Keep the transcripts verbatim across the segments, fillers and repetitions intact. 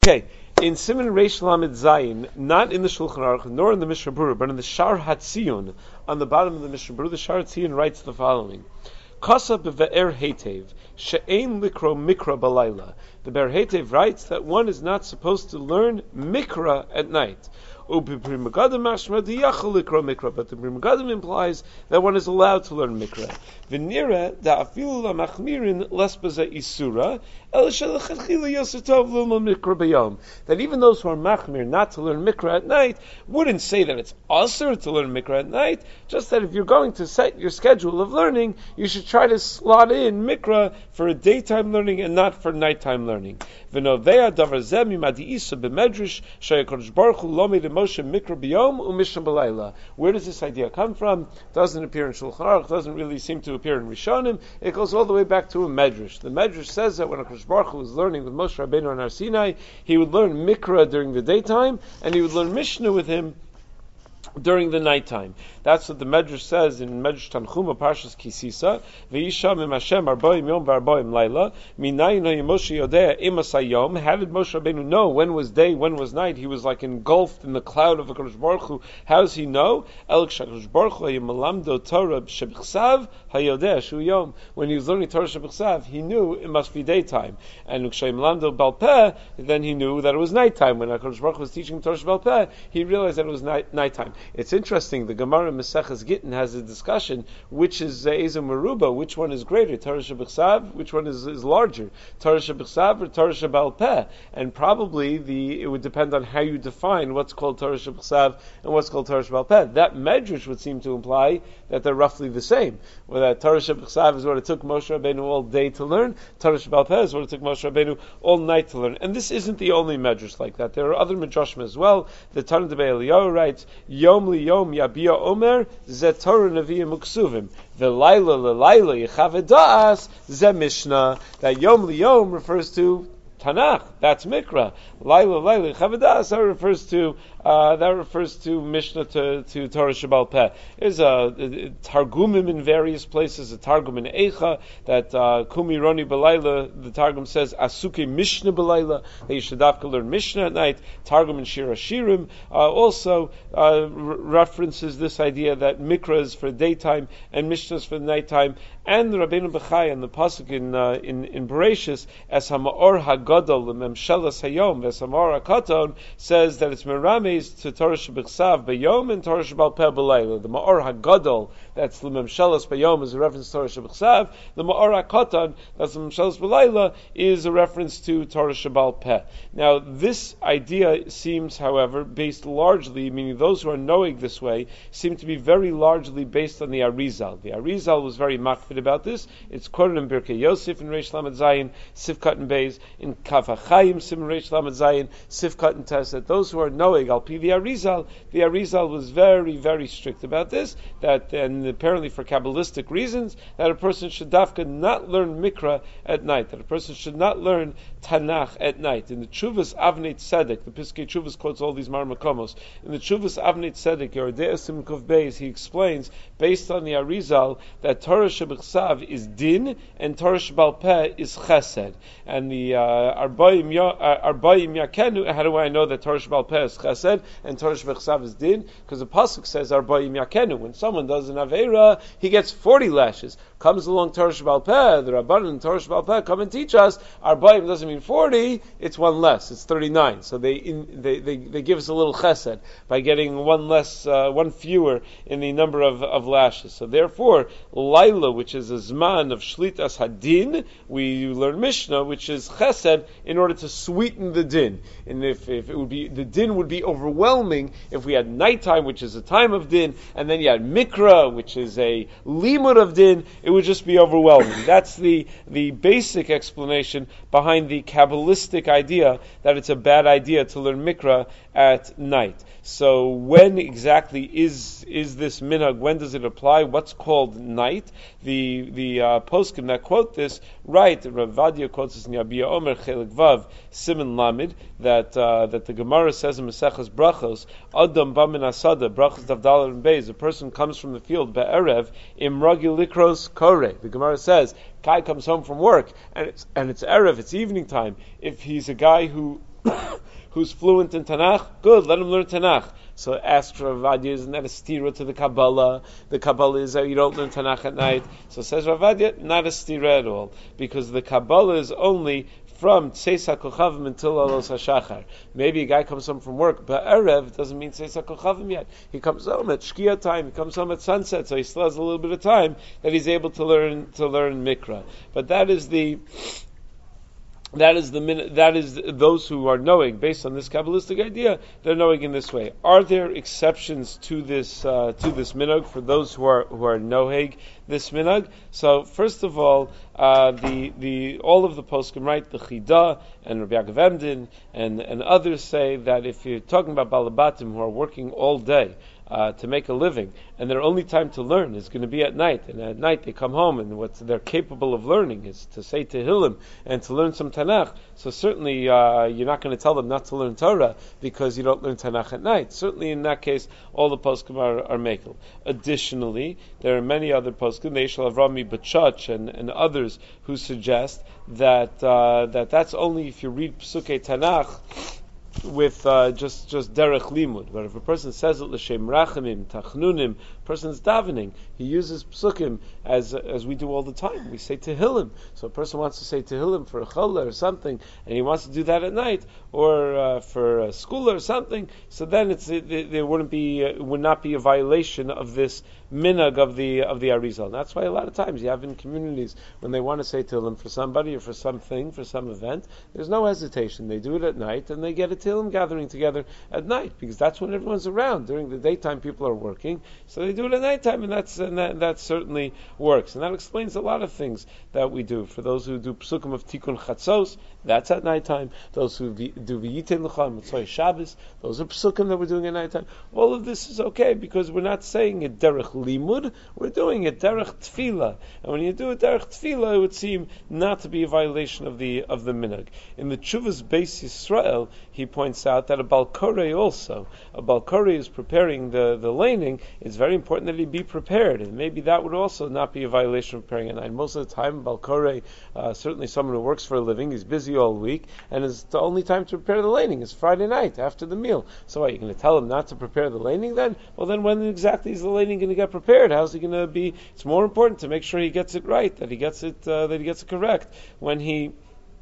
Okay, in Siman Reish Lamed Zayin, not in the Shulchan Aruch, nor in the Mishnah Berurah, but in the Shar Hatziyun, on the bottom of the Mishnah Berurah, the Shar Hatziyun writes the following: Kasa beve'er hetev, she'ein likro mikra balayla. The Be'er Hetev writes that one is not supposed to learn mikra at night. But the Pri Megadim implies that one is allowed to learn mikra. V'nira da'afilu la'machmirin lesbaza isura el shelachatchila yosatov l'ilmod mikra b'yom. That even those who are machmir not to learn mikra at night wouldn't say that it's asur to learn mikra at night. Just that if you're going to set your schedule of learning, you should try to slot in mikra for a daytime learning and not for nighttime learning. V'novea davar zeh mimadi isa b'medrash she'HaKadosh Baruch Hu lo made Moshe mikra b'yom u'mishnah b'layla. Where does this idea come from? Doesn't appear in Shulchan Aruch. Doesn't really seem to appear in Rishonim. It goes all the way back to a medrash. The medrash says that when HaKadosh Baruch Hu was learning with Moshe Rabbeinu on Har Sinai, he would learn mikra during the daytime and he would learn mishnah with him during the nighttime. That's what the Medrash says in Medrash Tanchuma Parshas Kisisa. V'yisha mim Hashem arboim yom v'arboim laila. Minayin ha'yim Moshe yodea imas hayom. How did Moshe Rabbeinu know when was day, when was night? He was like engulfed in the cloud of HaKadosh Baruch Hu. How does he know? El k'shakadosh Baruch Hu hayim malamdo Torah shebchsav hayodea shu yom. When he was learning Torah shebchsav, he knew it must be daytime. And k'shayim malamdo bal peh, then he knew that it was nighttime. When HaKadosh Baruch Hu was teaching Torah shebal peh, he realized that it was night, nighttime. It's interesting, the Gemara Maseches Gittin has a discussion, which is Ezer Meruba, which one is greater, Torah Shebechsav, which one is, is larger, Torah Shebechsav or Torah Shebal Peh? And probably the it would depend on how you define what's called Torah Shebechsav and what's called Torah Shebal Peh. That medrash would seem to imply that they're roughly the same. Where that Torah Shebechsav is what it took Moshe Rabbeinu all day to learn, Torah Shebal Peh is what it took Moshe Rabbeinu all night to learn. And this isn't the only medrash like that. There are other medrashim as well. The Tana Debei Eliyahu writes, Yom li Yom Yabia Omer Ze Torah Nevi'im Uksuvim V'Laila L'Laila Yechavedas Ze Mishnah. That Yom Liyom refers to Tanakh. That's Mikra. Laila Laila Yechavedas that refers to uh, that refers to Mishnah to, to Torah Shebal Peh. There's a, a, a Targumim in various places. A Targum in Eicha that uh, Kumi Roni B'Laila. The Targum says Asuke Mishnah B'Laila, that you should have to learn Mishnah at night. Targum in Shir Hashirim uh, also uh, re- references this idea that Mikra is for daytime and Mishnah is for nighttime. And the Rabbeinu Bechai and the pasuk in uh, in in Bereshis as Hamaor Hagadol Memshelas Hayom as Hamaor Hakaton says that it's merames to Torah Shebechsav Bayom and Torah Shebal Peh B'Layla. The Ma'or Hagadol, that's the Memshelas Bayom, is a reference to Torah Shebechsav. The Ma'or Hakaton, that's the Memshelas B'Layla, is a reference to Torah Shebal Peh. Now, this idea seems, however, based largely, meaning those who are knowing this way, seem to be very largely based on the Arizal. The Arizal was very makfid about this. It's quoted in Birkei Yosef in Reish Lamed Zayin, Sifkat and Beis, in Kaf HaChaim, Sim Reish Lamed Zayin, Sifkat and Tes, that those who are knowing, Al Pi the Arizal, the Arizal was very, very strict about this, that, and apparently for Kabbalistic reasons, that a person should dafka not learn Mikra at night, that a person should not learn Tanakh at night. In the Chuvas Avnei Tzedek, the Piskei Chuvas quotes all these Marmakomos, in the Chuvas Avnei Tzedek, Yordei Sim Kuf Beis, he explains, based on the Arizal, that Torah Shebechsav is din, and Torah Shebal Peh is chesed. And the uh, Arbaim Yakenu, how do I know that Torah Shebal Peh is chesed, and Torah Shebechsav is din? Because the pasuk says Arbaim Yakenu. When someone does an Aveira, he gets forty lashes. Comes along Torah Shebal Peh, the Rabbanan and Torah Shebal Peh come and teach us, Arbaim doesn't mean forty, it's one less, it's thirty-nine. So they in, they, they they give us a little chesed by getting one less, uh, one fewer in the number of, of lashes. So therefore, Laila, which is a zman of shlitas hadin, we learn Mishnah, which is chesed, in order to sweeten the din. And if, if it would be, the din would be overwhelming if we had nighttime, which is a time of din, and then you had mikra, which is a limud of din, it would just be overwhelming. That's the, the basic explanation behind the Kabbalistic idea that it's a bad idea to learn mikra at night. So when exactly is is this minhag? When does it apply? What's called night? The the uh, poskim that quote this right. Rav Vadia quotes this in Yabia Omer Chelik Vav Siman Lamed that uh, that the Gemara says in Maseches Brachos Adam Bamin Asada Brachos Davdalar and Beis. A person comes from the field be'erev imragi likros kore. The Gemara says Kai comes home from work and it's and it's erev, it's evening time. If he's a guy who who's fluent in Tanakh, good, let him learn Tanakh. So ask Rav Ovadia, isn't that a stira to the Kabbalah? The Kabbalah is that you don't learn Tanakh at night. So says Rav Ovadia, not a stira at all, because the Kabbalah is only from Tseis HaKochavim until Alos HaShachar. Maybe a guy comes home from work, but Erev doesn't mean Tseis HaKochavim yet. He comes home at Shkia time, he comes home at sunset, so he still has a little bit of time that he's able to learn to learn Mikra. But that is the That is the that is those who are knowing based on this Kabbalistic idea. They're knowing in this way. Are there exceptions to this uh, to this minhag for those who are who are noheg this minhag? So first of all, uh, the the all of the poskim, right, the Chida and Rabbi Yaakov Emden and and others say that if you're talking about balabatim who are working all day Uh, to make a living, and their only time to learn is going to be at night, and at night they come home, and what they're capable of learning is to say Tehillim and to learn some Tanakh. So certainly uh, you're not going to tell them not to learn Torah because you don't learn Tanakh at night. Certainly in that case, all the poskim are, are mekel. Additionally, there are many other poskim, the Eshel Avrami Bachach and, and others who suggest that uh, that that's only if you read Psukei Tanakh with uh, just just derech limud. But if a person says it l'shem rachamim, tachnunim, person's davening, he uses psukim as as we do all the time. We say tehillim. So a person wants to say tehillim for a cholah or something, and he wants to do that at night, or uh, for a school or something. So then it's it, it, there wouldn't be uh, would not be a violation of this minhag of the of the Arizal. And that's why a lot of times you have in communities when they want to say tehillim for somebody or for something, for some event, there's no hesitation. They do it at night and they get a tehillim gathering together at night because that's when everyone's around. During the daytime, people are working, so they do it at nighttime, and that's and that, that certainly works. And that explains a lot of things that we do. For those who do psukim of tikkun chatzos, that's at nighttime. Those who do v'yitein l'cha mitzvah Shabbos, those are psukim that we're doing at nighttime. All of this is okay because we're not saying it derech limud, we're doing it derech tefillah. And when you do it derech tefillah, it would seem not to be a violation of the of the minhag. In the Tshuvas Beis Yisrael, he points out that a balkorei also, a balkorei is preparing the, the laning, it's very important that he be prepared, and maybe that would also not be a violation of preparing at night. Most of the time, balkorei, uh, certainly someone who works for a living, he's busy all week, and is the only time to prepare the laning is Friday night after the meal. So what, you're going to tell him not to prepare the laning then? Well then when exactly is the laning going to get prepared? How's he going to be? It's more important to make sure he gets it right, that he gets it uh, that he gets it correct when he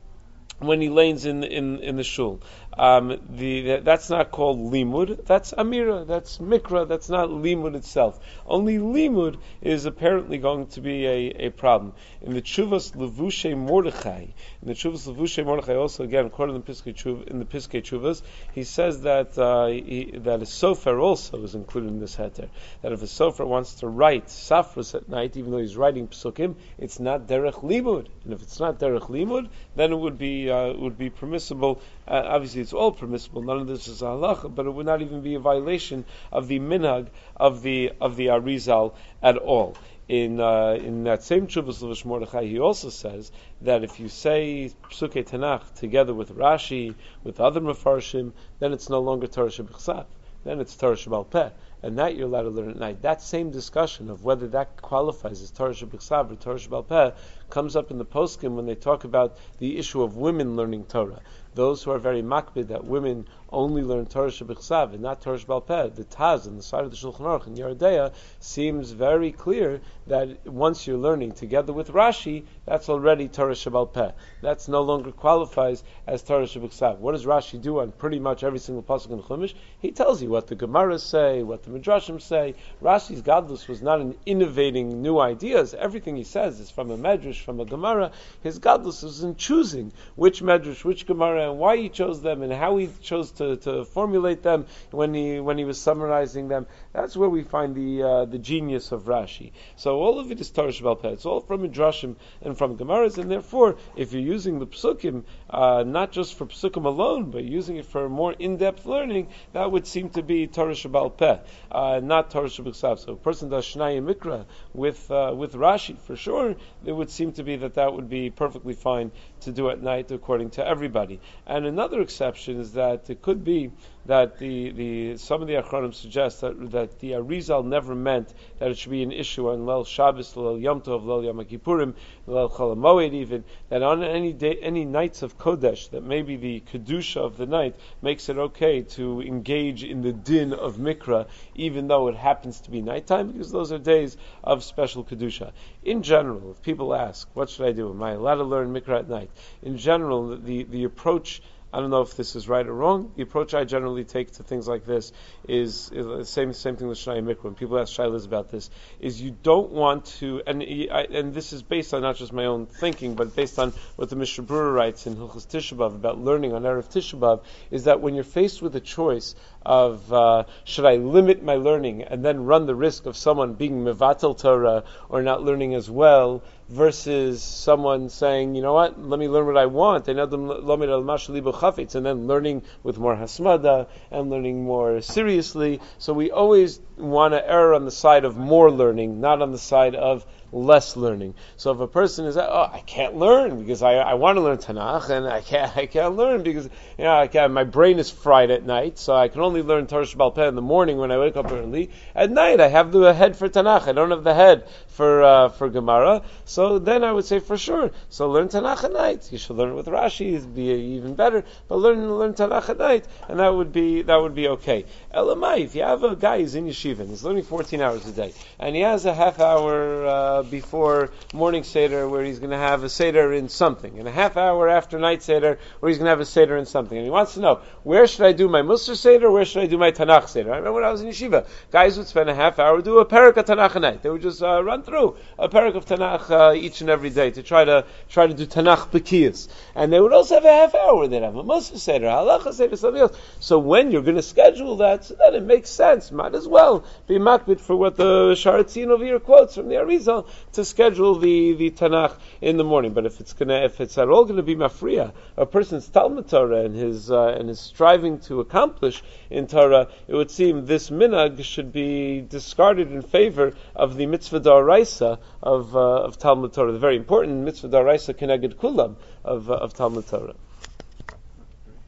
when he lanes in in in the shul. Um, the that's not called limud. That's amira. That's mikra. That's not limud itself. Only limud is apparently going to be a, a problem. In the Tshuvas Levushe Mordechai, in the Tshuvas Levushe Mordechai, also again according to the Piskei Tshuv, in the Piskei Tshuvas, he says that uh, he, that a sofer also is included in this heter. That if a sofer wants to write safras at night, even though he's writing psukim, it's not derech limud. And if it's not derech limud, then it would be uh, it would be permissible. Uh, obviously, it's all permissible. None of this is halacha, but it would not even be a violation of the minhag of the of the Arizal at all. In uh, in that same Tshuvas Levush Mordechai, he also says that if you say Psukei Tanakh together with Rashi, with other Mefarshim, then it's no longer Torah Shebechsav. Then it's Torah Shebal Peh. And that you're allowed to learn at night. That same discussion of whether that qualifies as Torah Shebechsav or Torah Shebal Peh comes up in the poskim when they talk about the issue of women learning Torah. Those who are very makbid that women only learn Torah Shebechsav and not Torah Shebal Peh, the Taz on the side of the Shulchan Aruch in Yeridea seems very clear that once you're learning together with Rashi, that's already Torah Shebal Peh. That's no longer qualifies as Torah Shebechsav. What does Rashi do on pretty much every single pasuk in Chumash? He tells you what the Gemaras say, what the Midrashim say. Rashi's Gadlus was not in innovating new ideas. Everything he says is from a Medrash, from a Gemara. His Gadlus is in choosing which Medrash, which Gemara, and why he chose them, and how he chose to, to formulate them when he when he was summarizing them. That's where we find the uh, the genius of Rashi. So all of it is Torah Shebal Peh. It's all from Midrashim and from Gemaras, and therefore, if you're using the Psukim, uh, not just for Psukim alone, but using it for more in-depth learning, that would seem to be Torah Shebal Peh, uh, not Torah Shebechsav. So a person does Shnai Mikra with uh, with Rashi, for sure, it would seem to be that that would be perfectly fine to do at night according to everybody. And another exception is that it could be that the, the some of the Achronim suggest that, that the Arizal never meant that it should be an issue on Leil Shabbos, Leil Yom Tov, Leil Yom Kippurim, Leil Chol HaMoed even, that on any day, any nights of kodesh, that maybe the kedusha of the night makes it okay to engage in the din of mikra, even though it happens to be nighttime, because those are days of special kedusha. In general, if people ask, what should I do? Am I allowed to learn mikra at night? In general, the, the approach, I don't know if this is right or wrong. The approach I generally take to things like this is, is the same same thing with Shnai Mikra. When people ask Shailas about this, is you don't want to, and I, and this is based on not just my own thinking, but based on what the Mishnah Berurah writes in Hilchos Tisha B'Av about learning on Erev Tisha B'Av, is that when you're faced with a choice of uh, should I limit my learning and then run the risk of someone being mevatel Torah or not learning as well, versus someone saying, you know what, let me learn what I want, and then learning with more hasmada and learning more seriously. So we always want to err on the side of more learning, not on the side of less learning. So if a person is, oh, I can't learn because I, I want to learn Tanakh, and I can't I can't learn because you know I can't, my brain is fried at night, so I can only learn Torah Sheba'al Peh in the morning when I wake up early. At night I have the head for Tanakh, I don't have the head for uh, for Gemara. So then I would say for sure, so learn Tanakh at night. You should learn it with Rashi, it'd be even better. But learn learn Tanakh at night, and that would be that would be okay. Elamai, if you have a guy who's in yeshiva and he's learning fourteen hours a day, and he has a half hour uh, before morning seder where he's going to have a seder in something, and a half hour after night seder where he's going to have a seder in something, and he wants to know, where should I do my Musar seder, where should I do my Tanakh seder? I remember when I was in yeshiva, guys would spend a half hour do a parak of Tanakh a night. They would just uh, run through a parak of Tanakh uh, each and every day to try to try to do Tanakh B'kiyas. And they would also have a half hour where they'd have a Musar seder, a halacha seder, something else. So when you're going to schedule that, so then it makes sense, might as well be makbid for what the Sharatzin over here quotes from the Arizal, to schedule the, the Tanakh in the morning. But if it's gonna, if it's at all going to be mafriya, a person's Talmud Torah and his uh, and his striving to accomplish in Torah, it would seem this minhag should be discarded in favor of the mitzvah d'oraisa of uh, of Talmud Torah, the very important mitzvah d'oraisa keneged kulam of uh, of Talmud Torah.